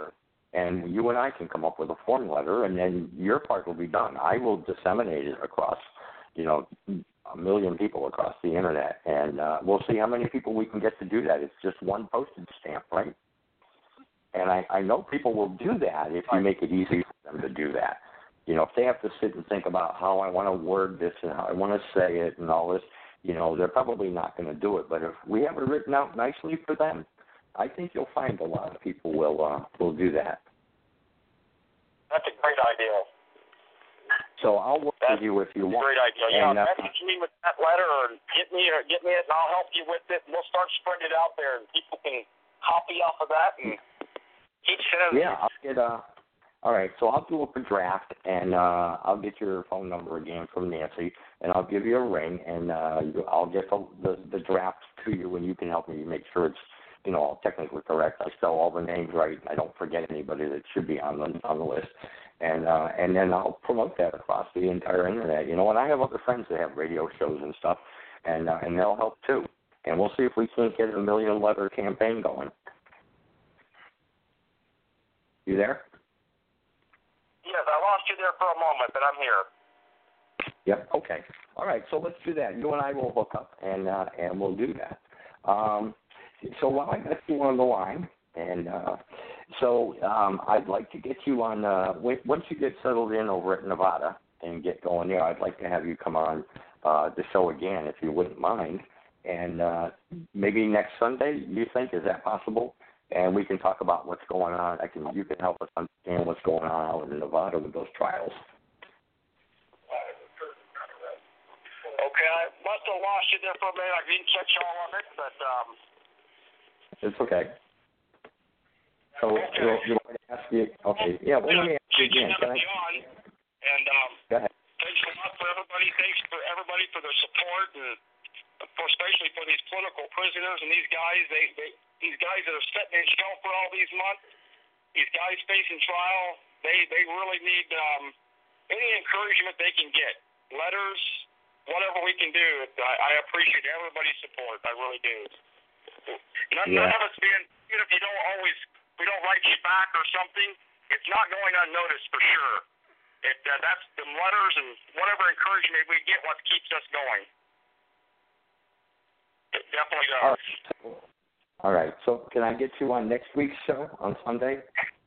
and you and I can come up with a form letter, and then your part will be done. I will disseminate it across, you know, a million people across the internet, and uh, we'll see how many people we can get to do that. It's just one postage stamp, right? And I, I know people will do that if you make it easy for them to do that. You know, if they have to sit and think about how I want to word this and how I want to say it and all this, you know, they're probably not going to do it. But if we have it written out nicely for them, I think you'll find a lot of people will uh, will do that.
That's a great idea.
So I'll work
That's
with you if you want.
Great idea. Yeah,
and, uh,
message me with that letter or get me or get me it, and I'll help you with it. And we'll start spreading it out there, and people can copy off of that and keep sending.
Yeah, I'll get uh. All right, so I'll do up a draft, and uh, I'll get your phone number again from Nancy, and I'll give you a ring, and uh, I'll get the, the the draft to you, and you can help me make sure it's, you know, technically correct. I spell all the names right. I don't forget anybody that should be on the on the list, and uh, and then I'll promote that across the entire internet. You know, and I have other friends that have radio shows and stuff, and uh, and they'll help too. And we'll see if we can't get a million letter campaign going. You there?
Yes, I lost you there for a moment, but I'm here.
Yep. Okay. All right. So let's do that. You and I will hook up, and uh, and we'll do that. Um, so while I got you on the line, and uh, so um, I'd like to get you on. Uh, once you get settled in over at Nevada and get going there, I'd like to have you come on uh, the show again, if you wouldn't mind. And uh, maybe next Sunday. You think, is that possible? And we can talk about what's going on. I can, you can help us understand what's going on out in Nevada with those trials.
Okay, I must have lost you there for a minute. I didn't catch all of it, but um.
It's okay. So
okay.
you, you want to ask you? Okay, yeah. Well, let me ask you again. Can I?
And um.
Go ahead.
Thanks a lot for everybody. Thanks for everybody for their support, and for, especially for these political prisoners and these guys. They they. These guys that are sitting in jail for all these months, these guys facing trial, they, they really need um, any encouragement they can get. Letters, whatever we can do. I, I appreciate everybody's support. I really do. None,
yeah.
none of us being, even if you don't always, we don't write you back or something, it's not going unnoticed for sure. It, uh, that's the letters and whatever encouragement we get, what keeps us going. It definitely does.
Uh, All right, so can I get you on next week's show on Sunday?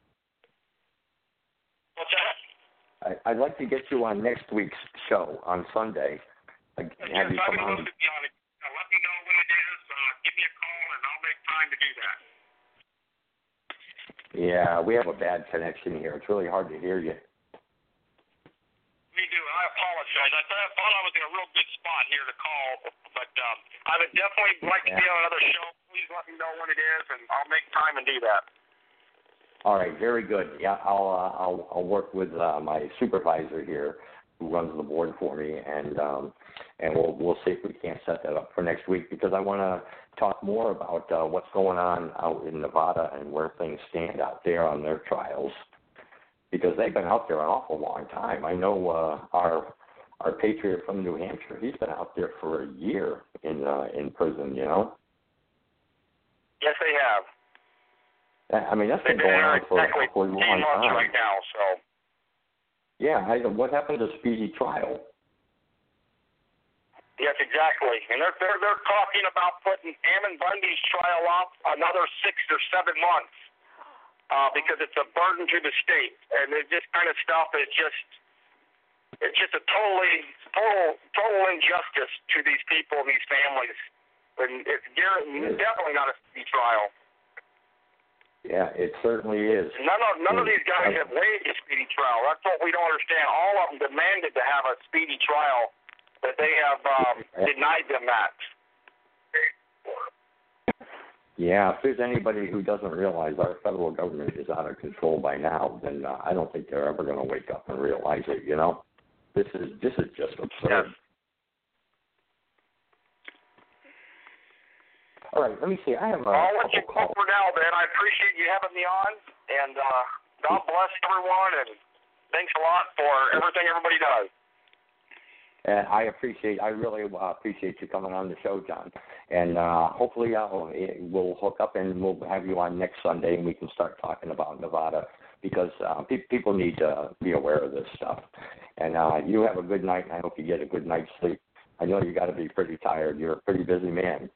What's that?
I, I'd like to get you on next week's show on Sunday. I'd
yes,
have you
I
come
would
on.
love to be on it. Uh, let me know when it is. Uh, give me a call, and I'll make time to do that.
Yeah, we have a bad connection here. It's really hard to hear you.
We do. I apologize. I thought, I thought I was in a real good spot here to call, but um, I would definitely like to
yeah.
be on another show. Please let me know when it is, and I'll make time and do that.
All right, very good. Yeah, I'll uh, I'll, I'll work with uh, my supervisor here, who runs the board for me, and um, and we'll we'll see if we can't set that up for next week, because I want to talk more about uh, what's going on out in Nevada and where things stand out there on their trials, because they've been out there an awful long time. I know uh, our our patriot from New Hampshire, he's been out there for a year in uh, in prison. You know.
Yes, they have.
I mean, that's
They've
been
been
going on
there
for
exactly
a long
eighteen months
time
right now. So.
Yeah, I, what happened to speedy trial?
Yes, exactly. And they're they're they're talking about putting Ammon Bundy's trial off another six or seven months uh, because it's a burden to the state, and it's just kind of stuff. It's just it's just a totally total total injustice to these people and these families. And it's definitely not a speedy trial.
Yeah, it certainly is.
None of none of these guys have waived a speedy trial. That's what we don't understand. All of them demanded to have a speedy trial, but they have um, denied them that.
Yeah, if there's anybody who doesn't realize our federal government is out of control by now, then uh, I don't think they're ever going to wake up and realize it. You know, this is this is just absurd.
Yes.
All right, let me see. I have a
I'll let you
couple
go
calls.
for now, Ben. I appreciate you having me on, and uh, God bless everyone, and thanks a lot for everything everybody does.
And I appreciate, I really uh, appreciate you coming on the show, John. And uh, hopefully I'll, we'll hook up and we'll have you on next Sunday, and we can start talking about Nevada, because uh, pe- people need to be aware of this stuff. And uh, you have a good night, and I hope you get a good night's sleep. I know you got to be pretty tired. You're a pretty busy man.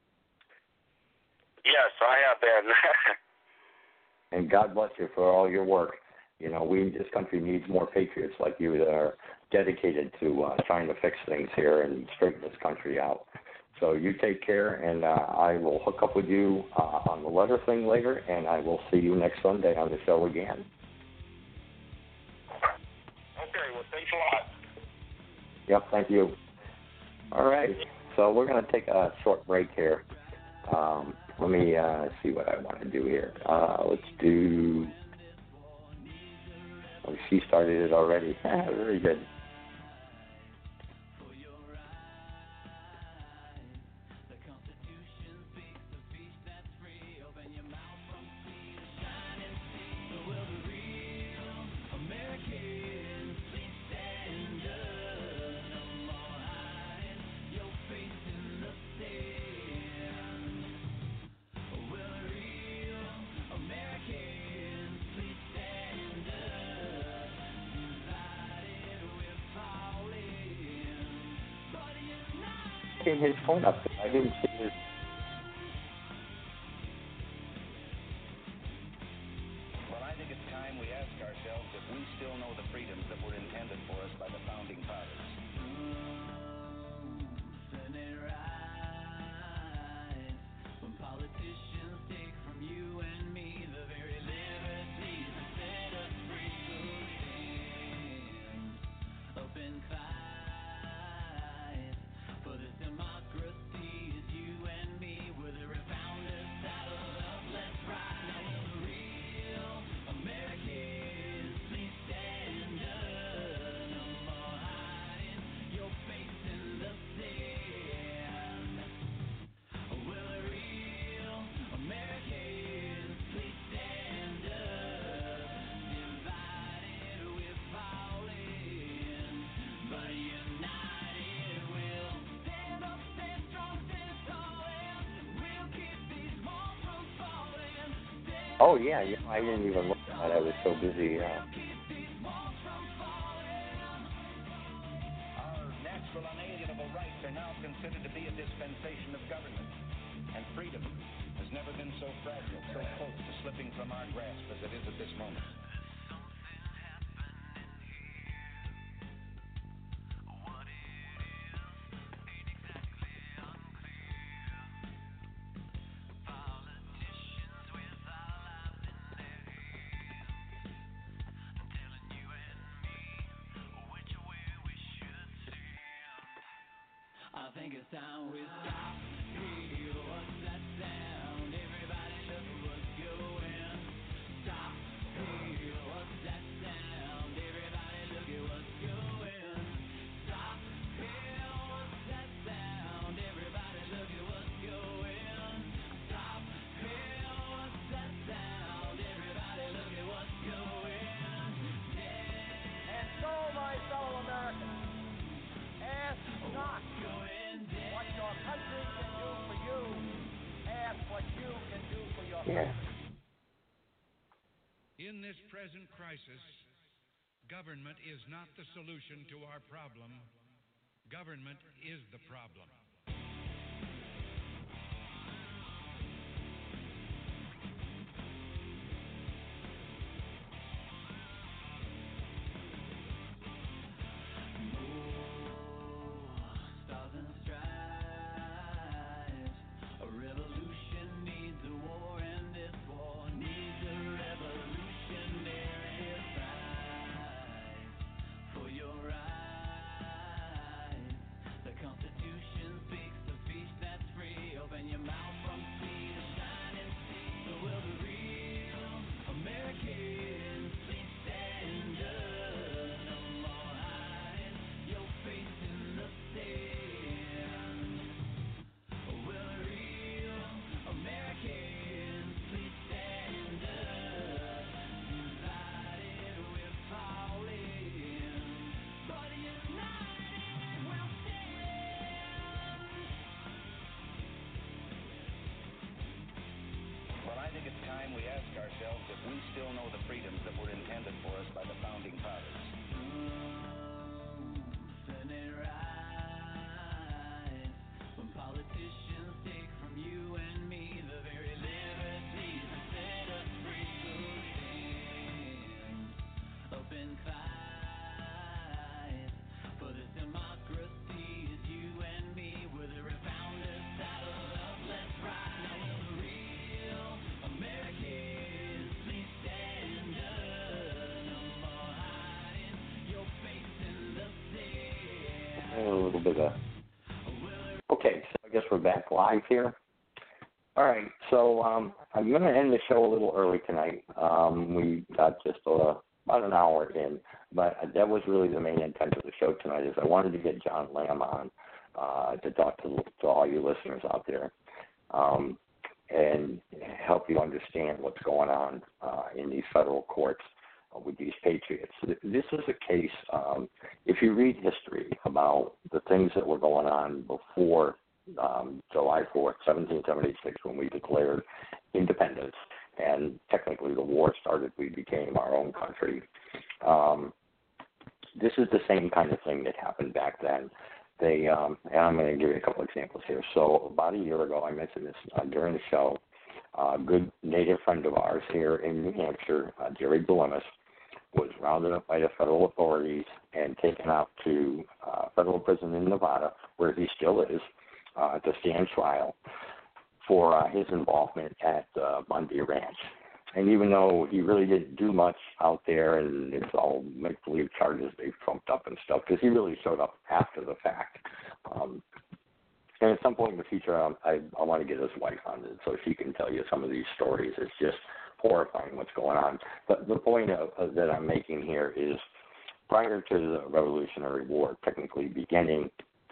Yes, I have been.
And God bless you for all your work. You know, we this country needs more patriots like you that are dedicated to uh, trying to fix things here and straighten this country out. So you take care, and uh, I will hook up with you uh, on the letter thing later, and I will see you next Sunday on the show again.
Okay, well, thanks a lot.
Yep, thank you. All right, so we're going to take a short break here. Um, let me uh, see what I want to do here. Uh, let's do... Oh, she started it already. Very good. His phone up. I didn't see his.
Well, I think it's time we ask ourselves if we still know the freedoms that were intended for us by the founding fathers. When politicians take from you and me the very liberties that set us free, stand up and fight.
Oh, yeah, yeah, I didn't even look at that. I was so busy. Uh...
Our natural unalienable rights are now considered to be a dispensation of government. And freedom has never been so fragile, so close to slipping from our grasp as it is at this moment. I think it's time we stop. Hey, what's that sound? Everybody look what's going. Stop. Hey, what's that sound? Everybody look at what's going. Stop. Hey, what's that sound? Everybody look at what's going. Stop. Hey, what's that sound? Everybody look at what's going. Yeah.
And so, my fellow Americans, ask not what your country can do for you. Ask what you can do for your
Yeah.
country.
In this present crisis, government is not the solution to our problem. Government is the problem.
Constitution
ourselves if we still know the freedoms that were intended for us by the founding fathers.
When politicians take from you and me the very liberties that set us free, so stand up and fight for this democracy. It's you and me, we're the founders, saddled up, let's ride. Now will the real Americans please stand up? No more hiding your face in the sand.
A little bit of. Okay, so I guess we're back live here. All right, so um, I'm going to end the show a little early tonight. Um, we got just uh, about an hour in, but that was really the main intent of the show tonight. Is I wanted to get John Lamb on uh, to talk to, to all you listeners out there um, and help you understand what's going on uh, in these federal courts with these patriots. This is a case, um, if you read history about the things that were going on before um, July fourth, seventeen seventy-six, when we declared independence, and technically the war started, we became our own country. Um, this is the same kind of thing that happened back then. They, um, and I'm going to give you a couple examples here. So about a year ago, I mentioned this uh, during the show, a good native friend of ours here in New Hampshire, uh, Jerry Belemis, was rounded up by the federal authorities and taken out to uh, federal prison in Nevada, where he still is, uh, to stand trial for uh, his involvement at uh, Bundy Ranch. And even though he really didn't do much out there, and it's all make-believe charges they've trumped up and stuff, because he really showed up after the fact. Um, and at some point in the future, um, I, I want to get his wife on it so she can tell you some of these stories. It's just horrifying what's going on. But the point of, of that I'm making here is prior to the Revolutionary War technically beginning,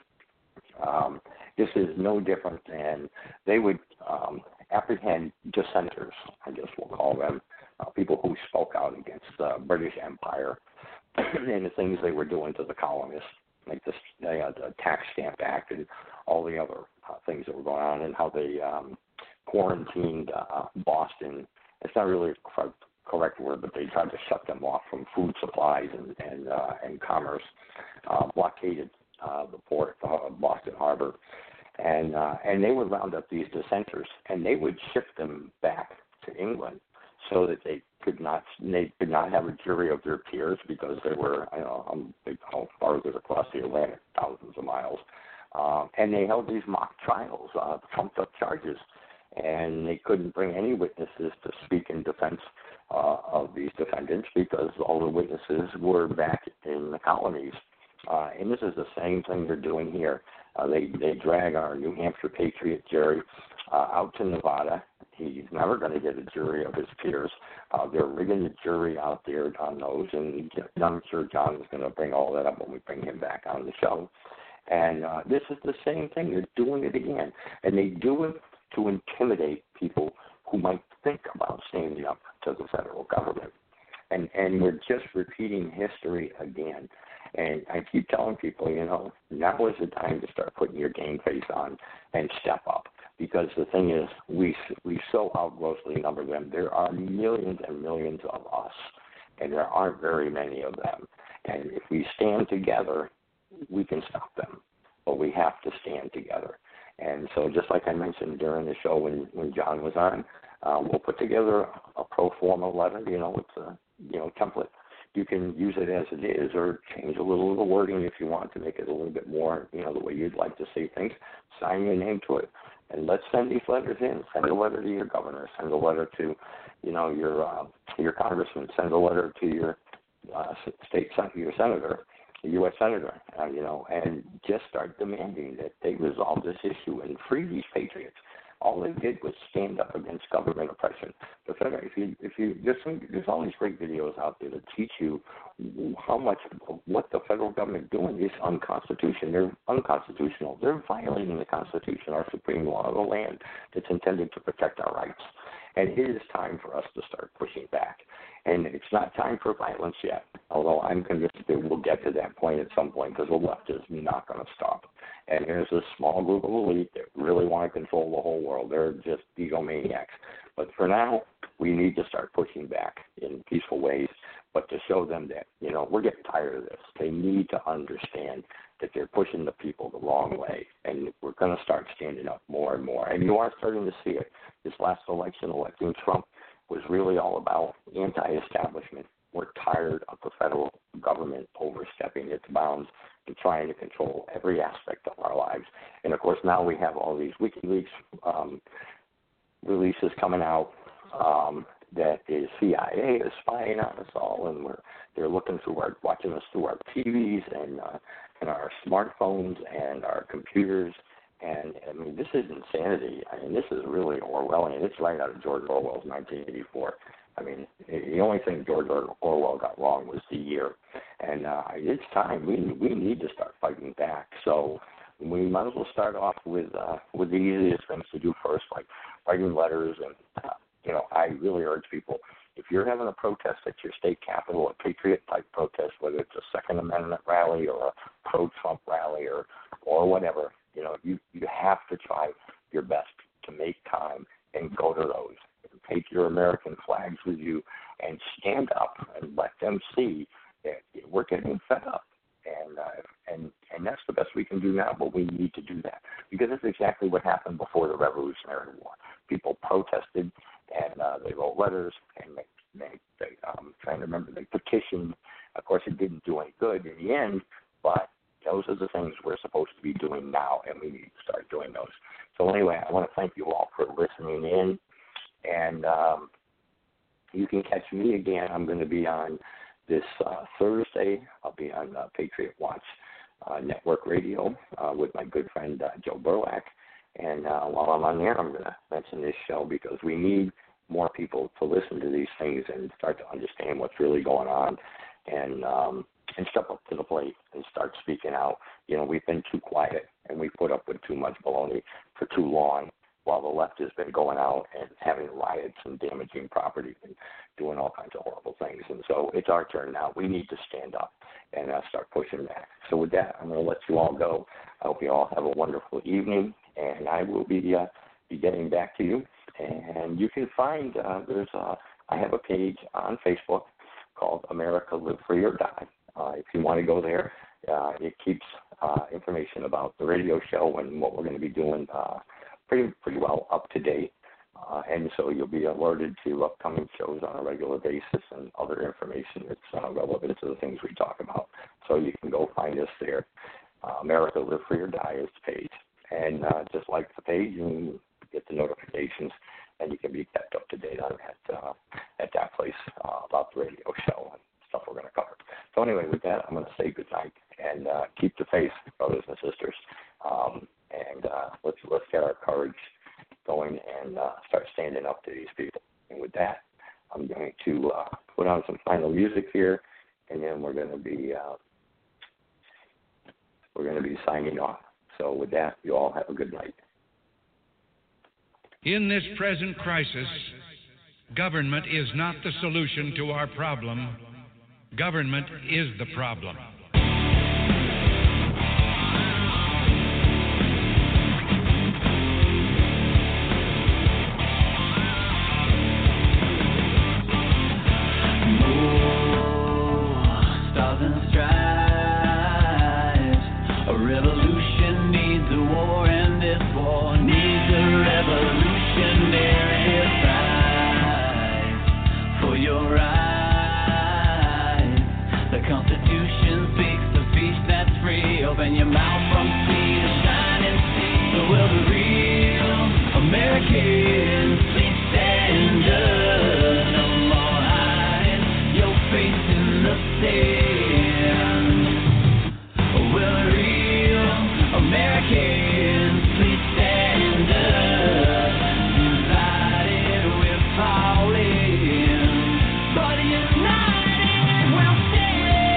um, this is no different than they would um, apprehend dissenters, I guess we'll call them, uh, people who spoke out against the British Empire and the things they were doing to the colonists, like this, uh, the Tax Stamp Act and all the other uh, things that were going on, and how they um, quarantined uh, Boston. It's not really a correct, correct word, but they tried to shut them off from food supplies and and, uh, and commerce, uh, blockaded uh, the port, uh, Boston Harbor, and uh, and they would round up these dissenters, and they would ship them back to England so that they could not they could not have a jury of their peers, because they were, you know, um, they, how far is it across the Atlantic, thousands of miles, uh, and they held these mock trials, uh, trumped up charges. And they couldn't bring any witnesses to speak in defense uh, of these defendants, because all the witnesses were back in the colonies. Uh, and this is the same thing they're doing here. Uh, they, they drag our New Hampshire patriot, Jerry, uh, out to Nevada. He's never going to get a jury of his peers. Uh, they're rigging the jury out there on those, and I'm sure John is going to bring all that up when we bring him back on the show. And uh, this is the same thing. They're doing it again. And they do it to intimidate people who might think about standing up to the federal government. And and we're just repeating history again. And I keep telling people, you know, now is the time to start putting your game face on and step up. Because the thing is, we we so outgrossly number them. There are millions and millions of us, and there aren't very many of them. And if we stand together, we can stop them. But we have to stand together. And so just like I mentioned during the show when, when John was on, um, we'll put together a pro forma letter, you know, it's a, you know, template. You can use it as it is or change a little of the wording if you want to make it a little bit more, you know, the way you'd like to say things. Sign your name to it. And let's send these letters in. Send a letter to your governor. Send a letter to, you know, your uh, your congressman. Send a letter to your uh, state, your senator. The U S senator, uh, you know, and just start demanding that they resolve this issue and free these patriots. All they did was stand up against government oppression. The federal, if you, if you, there's, some, there's all these great videos out there that teach you how much of what the federal government is doing is unconstitutional. They're unconstitutional. They're violating the Constitution, our supreme law of the land that's intended to protect our rights. And it is time for us to start pushing back. And it's not time for violence yet, although I'm convinced that we'll get to that point at some point, because the left is not going to stop. And there's a small group of elite that really want to control the whole world. They're just egomaniacs. But for now, we need to start pushing back in peaceful ways, but to show them that, you know, we're getting tired of this. They need to understand that they're pushing the people the wrong way, and we're going to start standing up more and more. And you are starting to see it. This last election, electing Trump, was really all about anti-establishment. We're tired of the federal government overstepping its bounds and trying to control every aspect of our lives. And, of course, now we have all these WikiLeaks um, releases coming out um, that the C I A is spying on us all, and we're they're looking through our, watching us through our T Vs and uh, and our smartphones and our computers. And, I mean, this is insanity. I mean, this is really Orwellian. It's right out of George Orwell's nineteen eighty-four. I mean, the only thing George Orwell got wrong was the year. And uh, it's time. We we need to start fighting back. So we might as well start off with uh, with the easiest things to do first, like writing letters. And, uh, you know, I really urge people, if you're having a protest at your state capitol, a patriot-type protest, whether it's a Second Amendment rally or a pro-Trump rally or, or whatever, you know, you, you have to try your best to make time and go to those. Take your American flags with you and stand up and let them see that we're getting fed up. And uh, and and that's the best we can do now, but we need to do that. Because that's exactly what happened before the Revolutionary War. People protested, and uh, they wrote letters, and they, they, they um, trying to remember, they petitioned. Of course, it didn't do any good in the end, but those are the things we're supposed to be doing now, and we need to start doing those. So anyway, I want to thank you all for listening in. And um, you can catch me again. I'm going to be on this uh, Thursday. I'll be on uh, Patriot Watch uh, Network Radio uh, with my good friend uh, Joe Burlack. And uh, while I'm on there, I'm going to mention this show because we need more people to listen to these things and start to understand what's really going on and um, and step up to the plate and start speaking out. You know, we've been too quiet and we put up with too much baloney for too long, while the left has been going out and having riots and damaging property and doing all kinds of horrible things. And so it's our turn now. We need to stand up and uh, start pushing back. So with that, I'm going to let you all go. I hope you all have a wonderful evening, and I will be uh, be getting back to you. And you can find, uh, there's uh, I have a page on Facebook called America Live Free or Die. Uh, if you want to go there, uh, it keeps uh, information about the radio show and what we're going to be doing uh, pretty pretty well up to date, uh, and so you'll be alerted to upcoming shows on a regular basis and other information that's uh, relevant to the things we talk about. So you can go find us there. Uh, America Live Free or Die is the page, and uh, just like the page, you can get the notifications, and you can be kept up to date on that uh, at that place uh, about the radio show and stuff we're going to cover. So anyway, with that, I'm going to say good night and uh, keep the faith, brothers and sisters. Um, And uh, let's let's get our courage going and uh, start standing up to these people. And with that, I'm going to uh, put on some final music here, and then we're going to be uh, we're going to be signing off. So with that, you all have a good night.
In this present crisis, government is not the solution to our problem. Government is the problem.
Open your mouth from sea to shining sea. So will the real Americans please stand up? No more hiding your face in the sand. Will the real Americans please stand up? Divided we're falling, but united we'll stand.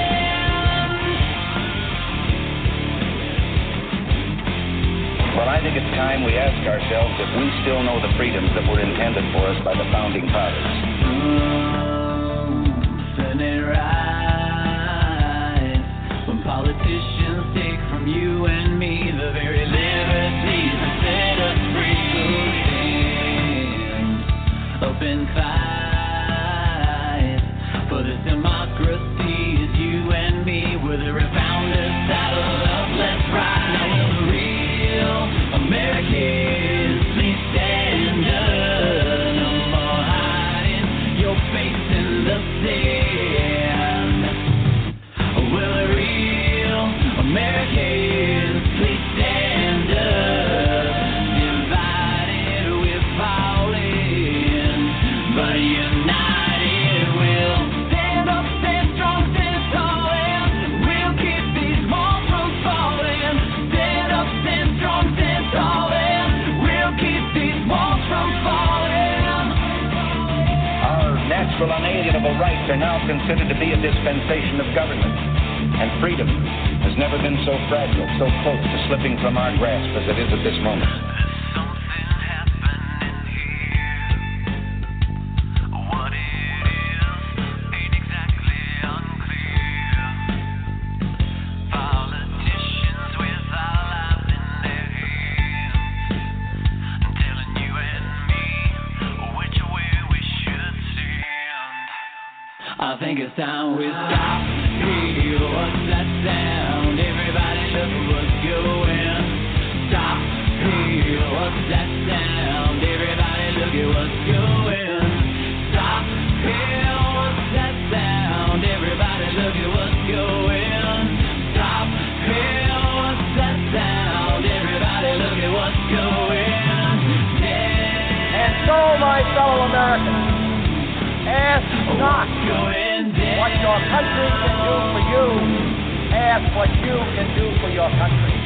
Well, I think it's time we ask ourselves if we still know the freedoms that were intended for us by the Founding Fathers.
Oh, Senate rights, when politicians take from you and me the very liberties that set us free. So stand up and fight.
are now considered to be a dispensation of government. And freedom has never been so fragile, so close to slipping from our grasp as it is at this moment.
I think it's time we stop. Hey, what's that sound? Everybody look at what's going. Stop. Hey, what's that sound? Everybody look at what's going. Stop. Hey, what's that sound? Everybody look at what's going. Stop. Hey, what's that sound? Everybody look at what's going. Yeah.
And so, my fellow Americans, ask not what your country can do for you. Ask what you can do for your country.